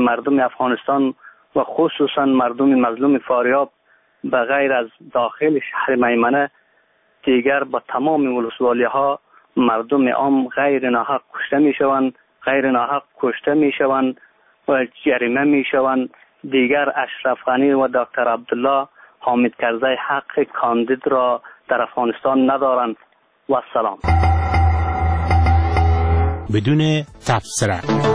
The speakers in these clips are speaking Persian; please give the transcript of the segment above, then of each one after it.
مردم افغانستان و خصوصا مردم مظلوم فاریاب به غیر از داخل شهر میمنه دیگر با تمام ولسوالی ها مردم عام غیر ناحق کشته می شوند، غیر ناحق کشته می شوند و جریمه می شوند. دیگر اشرف غنی و دکتر عبدالله حامد کرزی حق کاندید را در افغانستان ندارند. و السلام. بدون تفسیر.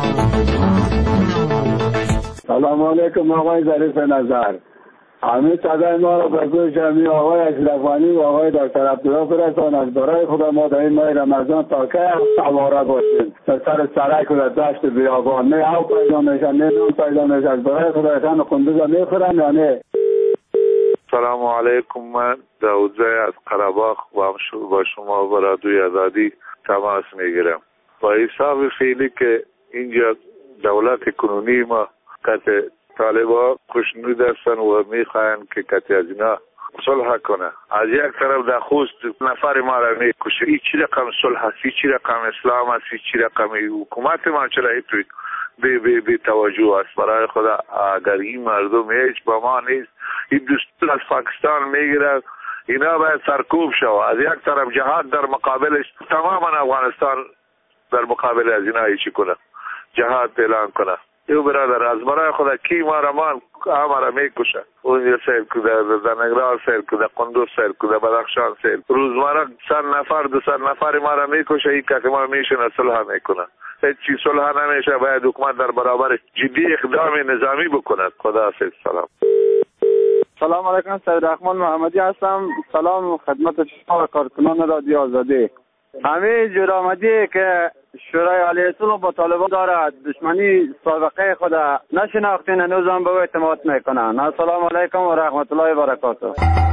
سلام علیکم آقای ظریف نظر. همه صدای ما را به گوش همین آقای اشرف غنی و آقای دکتر عبدالله برسانند. برای خدا ما در این ماه رمضان تا که سواره باشیم در سر سرک و دشت بیابان نه او پیدا میشن نه نون پیدا میشن. برای خدا ایشان خندوزا میخورن یا نه؟ سلام علیکم. من داود زی از قره‌باغ با شما و رادیوی آزادی تماس میگیرم. با حساب فعلی که اینجا دولت کنونی ما قطع طالبا خوشنود هستن و میخواین که قطع از اینا صلح کنه. از یک طرف در خوست نفر ما را میکشه. این چی رقم صلح هست؟ این چی رقم اسلام هست؟ این چی رقم حکومت ما چرا بی توجه است؟ برای خدا اگر این مردم هیچ با ما نیست، این دستور از پاکستان میگیره، اینا باید سرکوب شو. از یک طرف جهاد در مقابلش تماما افغانستان در مقابل از اینا ایچی کنه، جهاد اعلان کنه. یو برادر از برای خدا کی ما را میکشه. اونجا سیل کده، در نگران سیل کده، قندوز سیل کده، بدخشان سیل. روزمره 100 نفر 200 نفر ما را میکشه. این که ما میشن صلح میکنه. هیچ چیز صلح نمیشه. باید حکومت در برابر جدی اقدام نظامی بکند. خداحافظ. سلام. سلام علیکم. سید رحمان محمدی هستم. سلام خدمت شما و کارکنان رادیو آزادی. همه جرآمدی که شورای عالی صلح با طالبان دارد، دشمنی سابقه خود نشناختین، هنوز هم به او اعتماد میکنن. السلام علیکم و رحمت الله و برکاته.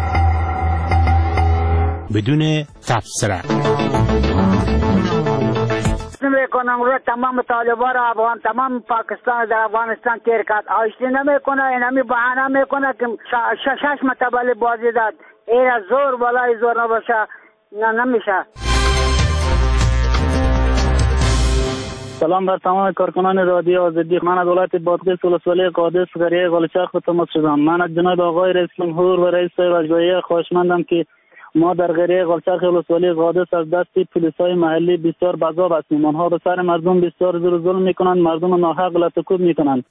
بدون تفسیر. نمیکنم روی تمام طالبان افغان، تمام پاکستان در افغانستان تیر کرد. آشتی نمیکنه، این همی بحانه میکنه که 6 مرتبه بازی داد. این زور بالای زور نباشه نمیشه. سلام بر تمام کارکنان رادیو آزادی. من از ولایت بادغیس ولسوالی قادس قریه گلچرخ به تماس شدم. من از جناب آقای رئیس جمهور و رئیس وزرای خواهشمندم که ما در قریه گلچرخ ولسوالی قادس از دست پلیسای محلی بسیار بزاو هستیم. آنها به سر مردم بسیار ظلم میکنند، مردم ناحق لطکوب میکنند.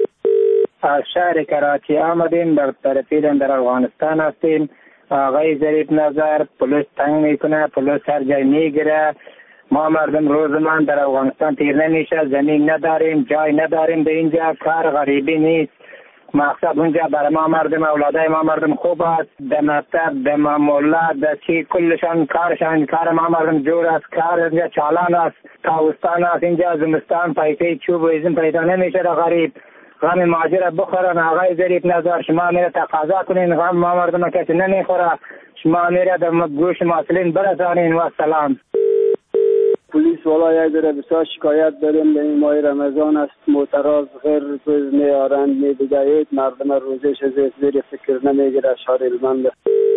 از شهر کراچی آمدیم، در طرفیدن در افغانستان هستیم. آقای ظریف نظر پلیس تنگ میکنه، پلیس هر جای میگیره. ما مردم روزمان در افغانستان تیر نمیشه، زمین نداریم، جای نداریم، به اینجا کار غریبی نیست. مقصد اونجا برای ما مردم، اولادای ما مردم خوب است، در مکتب، در معاملات، در چی کلشان کارشان، کار ما مردم جور است، کار اینجا چالان است، تاوستان است، اینجا زمستان پایپی چوب و ایزن پیدا نمیشه. غریب غم ماجر بخورن. آقای ظریف نظر شما میره تقاضا کنین، غم ما مردم کسی نمیخوره، شما میره در گوش مسئولین برسانین. و سلام. پلیس والا یک ذره بسیار شکایت داریم. به این ماه رمضان است، معتراض غیر روز میارند میدگهید، مردم روزش زیر فکر نمیگیره. شهر هلمند.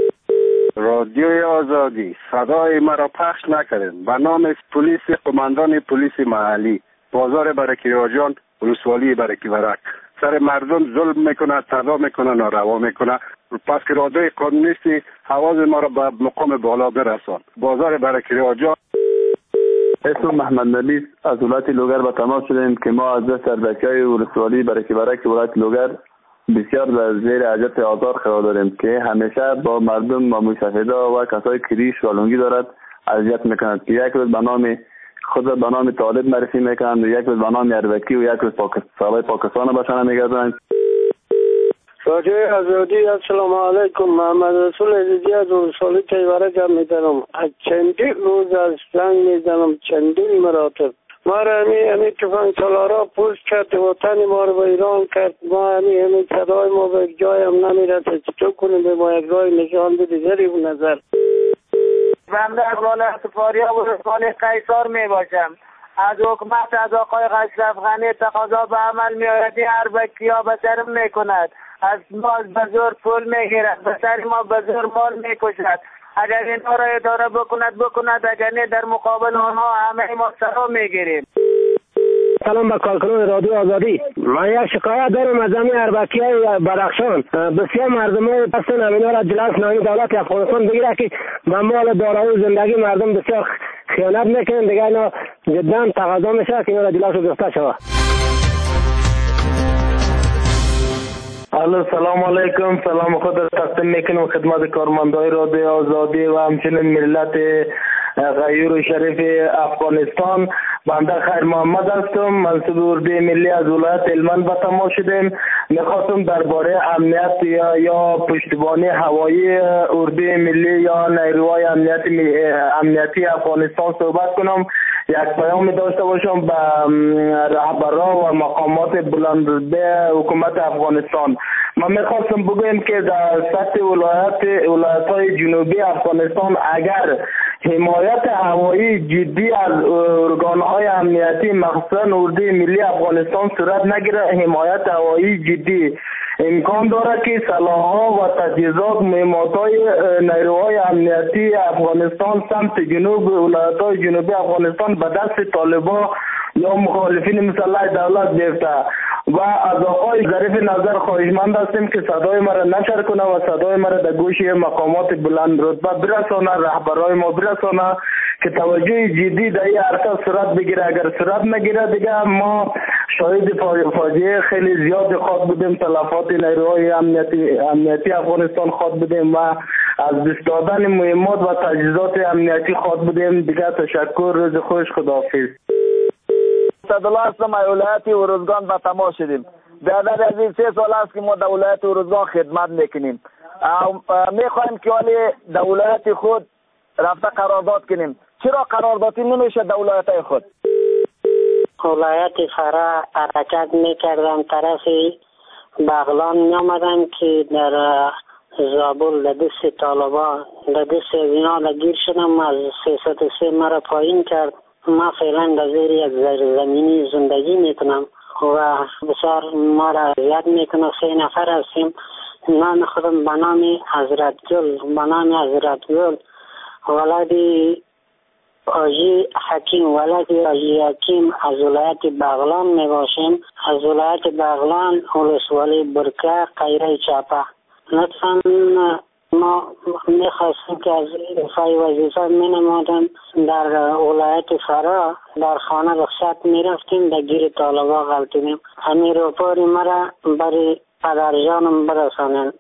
رادیوی آزادی صدای مرا پخش نکردن. به نام پلیس قماندان پلیس محلی بازار برکیراجان ولسوالی برکیورک سر مردم ظلم میکنه، تعدی میکنه، ناروا میکنه. پس که رادیوی قانونیستی حواظ ما را به مقام بالا برسان. بازار برکیراجان. اسم محمد نبی از ولایت لوگر به تماس شدیم که ما از دست سربکی‌های ولسوالی برکیورک ولایت لوگر بسیار در زیر حاجت آزار قرار داریم که همیشه با مردم ماموی سفیدا و کسای کریش و لنگی دارد اذیت میکنند که یک روز به نام خود به نام طالب معرفی میکنند و یک روز به نام اروکی و یک روز پاکستان باشن میگردند. رادیوی آزادی. السلام علیکم. محمد رسول عزیزی از ولسوالی تیورک میدارم. از چندین روز از زنگ میزنم، چندین مراتب. ما را همی تفنگ سالارا پوست کرد، وطن ما رو به ایران کرد. ما همی صدای ما به جای هم نمیرسه. چطور کنیم به ما یک راه نشان بده ظریف نظر؟ بنده از ولایت فاریاب و ولسوالی قیصر می باشم. از حکومت از آقای اشرف غنی تقاضا به عمل می آید. هر بکیا به سرم می کند، از ما به زور پول می گیرد، به سر ما به زور مال می کشد. اگر اینها را اداره بکند، اگر نه در مقابل آنها همه ما سرا می گیریم. سلام به کارکنان رادیو آزادی. من یک شکایت دارم از همین اربکی‌های بدخشان. بسیار مردم‌ها هستن همینا را جلوی نامی دولت افغانستان بگیره که به مال دارایی و زندگی مردم بسیار خیانت میکنن. دیگه اینا جدا تقاضا میشه که اینا را جلوش گرفته شود. الو سلام علیکم. سلام خود را تقدیم میکنم خدمت کارمندای رادیو آزادی و همچنین ملت غیور و شریف افغانستان. بنده خیر محمد هستم، منصوب اردوی ملی از ولایت هلمند به تماس شدیم. میخواستم درباره امنیت یا پشتیبانی هوایی اردوی ملی یا نیروهای امنیتی افغانستان صحبت کنم. یک پیام داشته باشم به رهبران و مقامات بلندرتبه حکومت افغانستان. من میخواستم بگویم که در سطح ولایت‌های جنوبی افغانستان اگر حمایت هوایی جدی از ارگان‌های امنیتی مخصوصاً اردوی ملی افغانستان صورت نگیره، حمایت هوایی جدی امکان داره که سلاح‌ها و تجهیزات مهمات‌های نیروهای امنیتی افغانستان سمت جنوب ولایت‌های جنوبی افغانستان به دست طالبان یا مخالفین مسلح دولت بیفته. و از آقای ظریف نظر خواهشمند هستیم که صدای ما را نشر کنه و صدای ما را در گوش مقامات بلند رتبه برسانه، رهبرای ما برسانه که توجه جدی در این عرصه صورت بگیره. اگر صورت نگیره دیگه ما شاهد فاجعه خیلی زیاد خواهد بودیم، تلفات نیروهای امنیتی افغانستان خواهد بودیم و از دست دادن مهمات و تجهیزات امنیتی خواهد بودیم. دیگه تشکر، روز خوش، خداحافظ. اسدالله هستم، ولایت ارزگان به تماس شدیم. بیادر عزیز 3 سال است که ما در ولایت ارزگان خدمت میکنیم. میخوایم که ولی در ولایت خود رفته قرارداد کنیم. چرا قراردادی نمیشه در ولایت خود؟ ولایت فرا حرکت میکردم طرف بغلان میامدم که در زابل در دست طالبان در دست اینا گیر شدم. از 303 مرا پایین کرد. ما فعلا در زیر یک زمینی زندگی میکنم و بسیار ما را اذیت میکنه. 3 نفر هستیم. نام خودم به نام حضرت گل ولدی آجی حکیم از ولایت بغلان می باشیم. از ولایت بغلان ولسوالی برکه قیره چاپه. لطفاً ما میخواستیم که از افای وظیفه می نمودم در ولایت فرا در خانه رخصت می رفتیم در گیر طالبا غلطیدیم. همین روپاری مرا برای پدرجانم برسانم.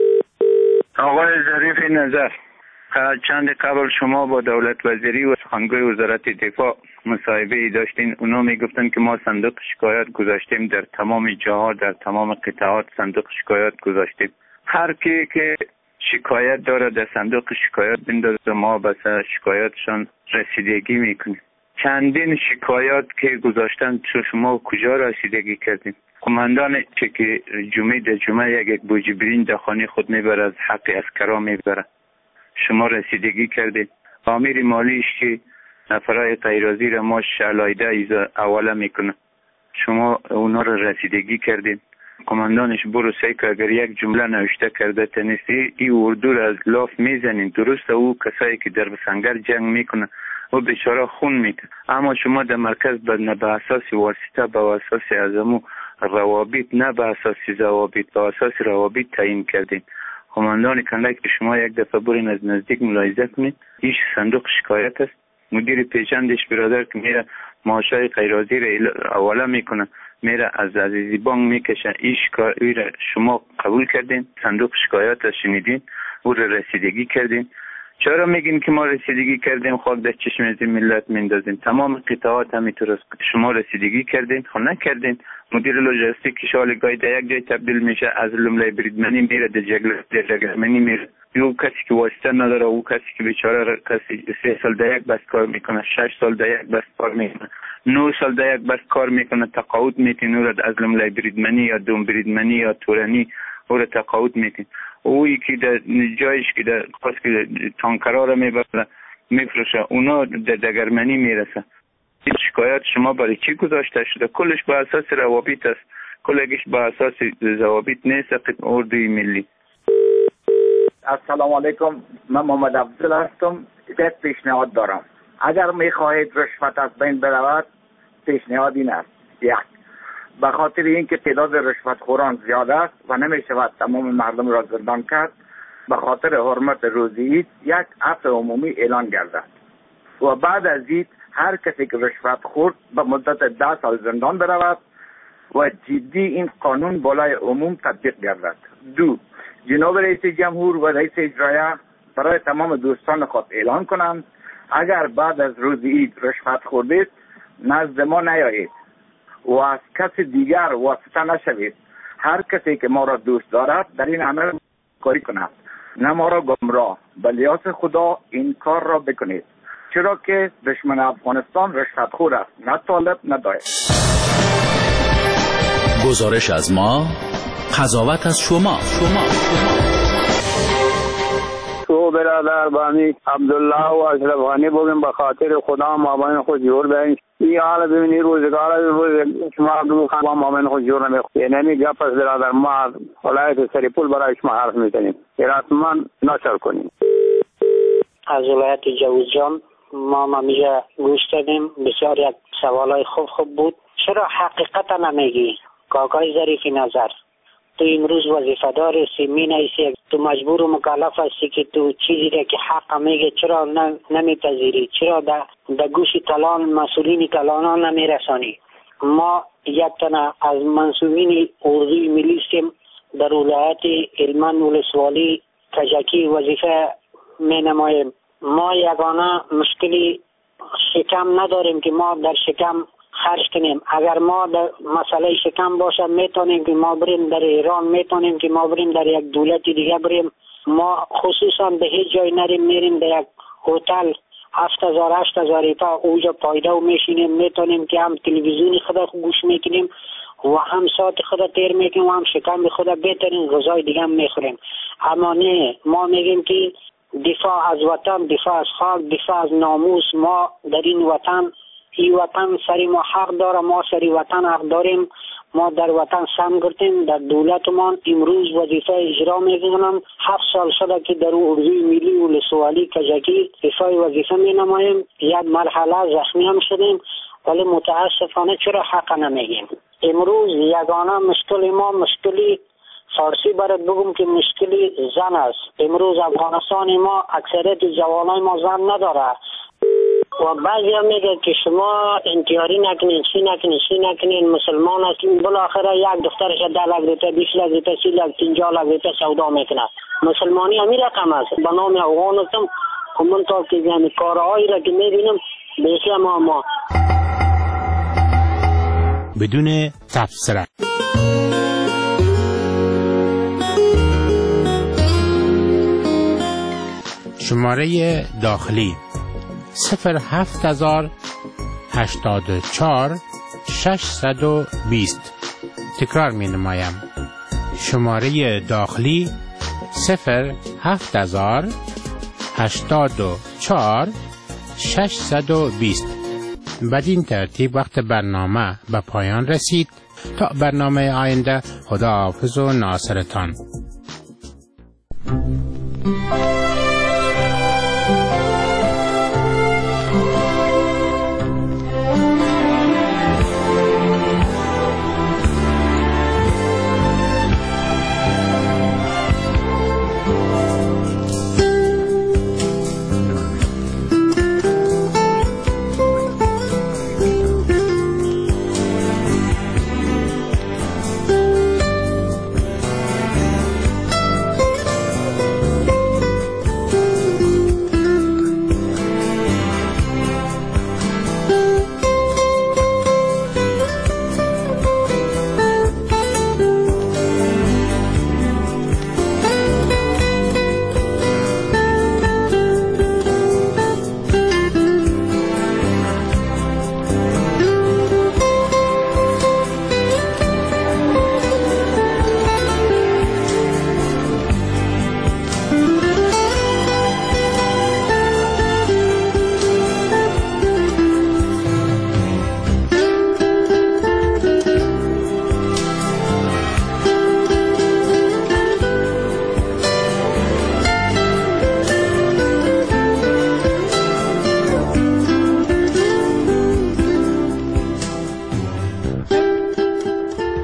آقای ظریف نظر، چند قبل شما با دولت وزیری و سخنگوی وزارت دفاع مصاحبه ای داشتین. اونا میگفتن که ما صندوق شکایت گذاشتیم در تمام جاها، در تمام قطعات صندوق شکایت گذاشتیم. هر کی که شکایت داره در صندوق شکایت بندازه، ما بس شکایتشان رسیدگی میکنیم. چندین شکایت که گذاشتن شما کجا رسیدگی کردیم؟ کماندان که جمعه در جمعه یک بوجی برین در خانه خود میبره، از حق عسکرا میبره، شما رسیدگی کردید. آمیر مالیش که نفرای غیرازی را ما شلایده ایزا اولا میکنه، شما اونا را رسیدگی کردید. کماندانش برو سعی که اگر یک جمله نوشته کرده تنیستی ای اردو را از لاف میزنین. درست او کسایی که در سنگر جنگ میکنه و بیچاره خون میکنه، اما شما در مرکز نه به اساس واسطه، به اساس ازمو روابط، نه به اساس ضوابط، به اساس روابط تعیین کردین. کماندان کندک که شما یک دفعه برین از نزدیک ملاحظه کنید، ایش صندوق شکایت است. مدیر پیشندش برادر که میره معاشای غیرازی را اولا میکنه، میره از عزیزی بانک میکشه، ایش را شما قبول کردین، صندوق شکایت را شنیدین، او را رسیدگی کردین. چرا میگین که ما رسیدگی کردیم؟ خاک در چشم از ملت میندازیم. تمام قطعات همینطور است. شما رسیدگی کردین؟ خب نکردین. مدیر لوجستیک شالگاه در یک جای تبدیل میشه، از لملای بریدمنی میره در جگرمنی میره. یو کسی که واسطه نداره، او کسی که بیچاره کسی 3 سال در یک بس کار میکنه، 6 سال در یک بس کار میکنه، 9 سال در یک بس کار میکنه، تقاعد میتین او را از لملای بریدمنی یا دوم بریدمنی یا تورنی او را تقاعد میتین. اویی که در جایش که در خاص که تانکرها را میبره میفروشه، اونا در دگرمنی میرسه. این شکایت شما برای چی گذاشته شده؟ کلش به اساس روابط است، کلش به اساس ضوابط نیست. اردوی ملی. السلام علیکم، من محمد عبدالله هستم. یک پیشنهاد دارم. اگر میخواهید رشوت از بین برود، پیشنهاد این است یک، به خاطر اینکه تعداد رشوتخوران زیاد است و نمی شود تمام مردم را زندان کرد، به خاطر حرمت روز عید یک عفو عمومی اعلان گردد و بعد از عید هر کسی که رشوت خورد به مدت 10 سال زندان برود و جدی این قانون بالای عموم تطبیق گردد. 2. جناب رئیس جمهور و رئیس اجرایه برای تمام دوستان خود اعلان کنند اگر بعد از روز عید رشوت خوردید نزد ما نیایید و از کسی دیگر واسطه نشوید. هر کسی که ما را دوست دارد در این عمل کاری کند، نه ما را گمراه، به لیاس خدا این کار را بکنید، چرا که دشمن افغانستان رشوتخور است، نه طالب نه داعش. گزارش از ما، قضاوت از شما. تو برادر بانی عبدالله و اشرف غنی بگیم به خاطر خدا مابین خود جور بین این حال ببینی روزگار شما عبدالله خان با مابین خود جور نمیخواه نمی گپ از برادر ما ولایت سریپول برای شما حرف میتنیم حتما نشر کنیم. از ولایت جوزجان ما همیشه گوش دادیم، بسیار یک سوالای خوب بود. چرا حقیقتا نمیگی کاکای ظریفی نظر؟ تو امروز وظیفه دار هستی، می نویسی، تو مجبور و مکلف هستی که تو چیزی را که حق میگه چرا نمیپذیری؟ چرا در گوش کلان مسئولین کلان نمیرسانی؟ ما یک تنه از منصوبین اردوی ملی هستیم در ولایت هلمند ولسوالی کجکی وظیفه می نماییم. ما یگانه مشکلی شکم نداریم که ما در شکم خرج کنیم. اگر ما در مسئله شکم باشه میتونیم که ما بریم در ایران، میتونیم که ما بریم در یک دولت دیگه بریم. ما خصوصا به هیچ جای نریم، میریم در یک هتل 7000 روپیه اوجا پایده و میشینیم، میتونیم که هم تلویزیونی خود گوش میکنیم و هم ساعت خود تیر میکنیم و هم شکم خود بهترین غذای دیگه هم میخوریم. اما نه، ما میگیم که دفاع از وطن، دفاع از خاک، دفاع از ناموس. ما در این وطن سری ما حق داره، ما سری وطن حق داریم. ما در وطن سم گرتیم، در دولتمان امروز وظیفه اجرا میکنم. 7 سال شده که در اردوی ملی ولسوالی کجکی دفاع وظیفه می نماییم. یک مرحله زخمی هم شدیم، ولی متاسفانه چرا حق نمیگیم؟ امروز یگانه مشکل ما مشکلی فارسی برات بگم که مشکلی زن است. امروز افغانستان ما اکثریت جوانای ما زن نداره و بعضی هم میگه که شما انتحاری نکنین، چی نکنین، مسلمان هستین. بالاخره یک دخترش 10 لک روپیه، 20 لک روپیه، 30 لک، 50 لک روپیه سودا میکنه. مسلمانی همین رقم است. به نام افغان هستم، همونطور که یعنی کارهایی را که میبینم بیشتر ما بدون تفسیر. شماره داخلی 07084 620. تکرار می نمایم. شماره داخلی 07084 620. بدین ترتیب وقت برنامه به پایان رسید. تا برنامه آینده، خدا حافظ و ناصرتان.